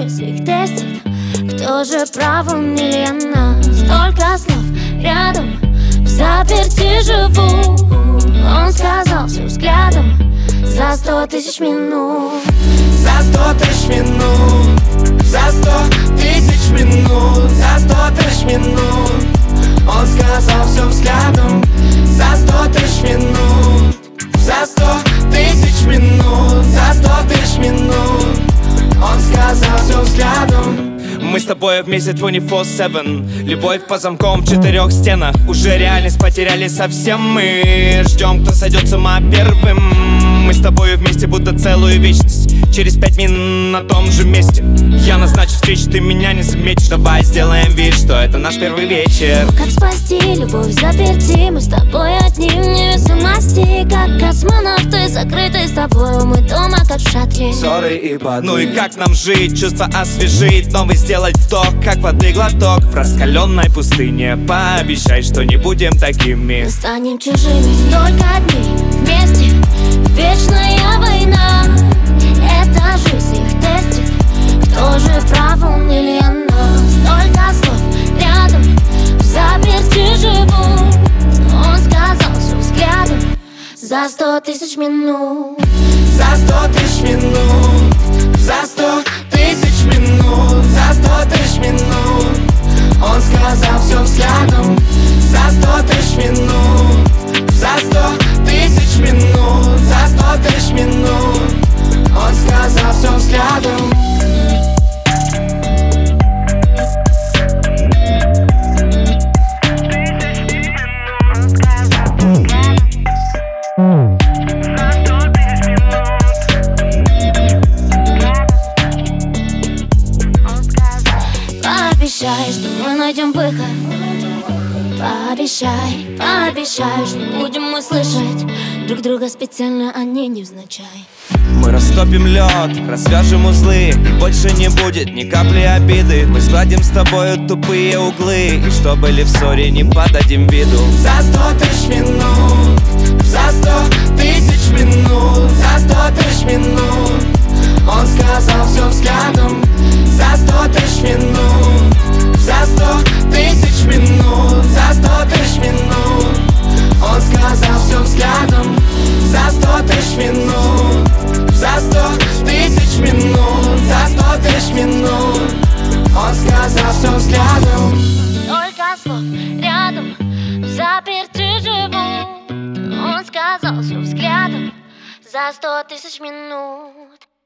жизнь их тестит. Кто же прав, он или она? Столько слов рядом, в заперти живу. Он сказал все взглядом за 100 тысяч минут. За 100 тысяч минут, за 100 тысяч минут, за 100 тысяч минут. Он сказал все взглядом за 100 тысяч минут. За 100 тысяч минут, за 100 тысяч минут. Он сказал все взглядом. Мы с тобой вместе 24/7. Любовь по замкам в 4 стенах. Уже реальность потеряли совсем. Мы ждем, кто сойдет с ума первым. Мы с тобой вместе будто целую вечность. Через 5 минут на том же месте я назначу встречу, ты меня не заметишь. Давай сделаем вид, что это наш первый вечер. Как спасти любовь заперти? Мы с тобой одни в невесомости, как космонавты, закрыты с тобой. Мы дома, как в шатре. Ссоры и бады. Ну и как нам жить, чувства освежить, новый сделать вдох, как воды глоток в раскаленной пустыне. Пообещай, что не будем такими. Мы станем чужими. Столько дней вместе, вечная война. Это жизнь их тестит. Кто же прав, он или она? Столько слов рядом, в заперти живу. Он сказал все взглядом за 100 тысяч минут. За 100 тысяч минут, за 100 тысяч минут, за 100 тысяч минут. Он сказал все взглядом за 100 тысяч минут. За 100 тысяч минут, за 100 тысяч минут. Он сказал все взглядом. Пообещай, что мы найдем выход. Пообещай, пообещай, что будем мы слышать друг друга специально, а не невзначай. Мы растопим лед, развяжем узлы, и больше не будет ни капли обиды. Мы сгладим с тобою тупые углы, и что были в ссоре, не подадим виду. За 100 тысяч минут, за 100 тысяч минут, за 100 тысяч минут. Он сказал все взглядом за 100 тысяч минут. За 100 тысяч минут, за 100 тысяч минут. Он сказал все взглядом за 100 тысяч минут. За 100 тысяч минут, за 100 тысяч минут. Он сказал все взглядом. Только слов рядом, в заперти живу. Он сказал все взглядом за 100 тысяч минут.